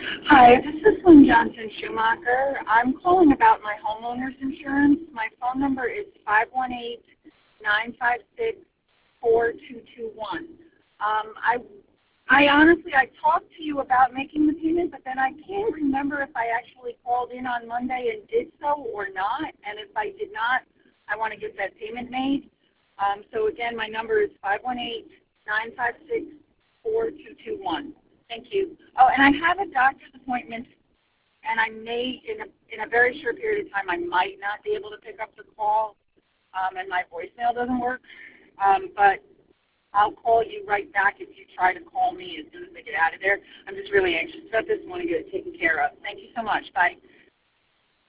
Hi, this is Lynn Johnson Schumacher. I'm calling about my homeowner's insurance. My phone number is 518-956-4221. I honestly, I talked to you about making the payment, but then I can't remember if I actually called in on Monday and did so or not. And if I did not, I want to get that payment made. So again, my number is 518-956-4221. Thank you. Oh, and I have a doctor's appointment, and I may, in a very short period of time, I might not be able to pick up the call, and my voicemail doesn't work. But I'll call you right back if you try to call me as soon as I get out of there. I'm just really anxious about this and want to get it taken care of. Thank you so much. Bye.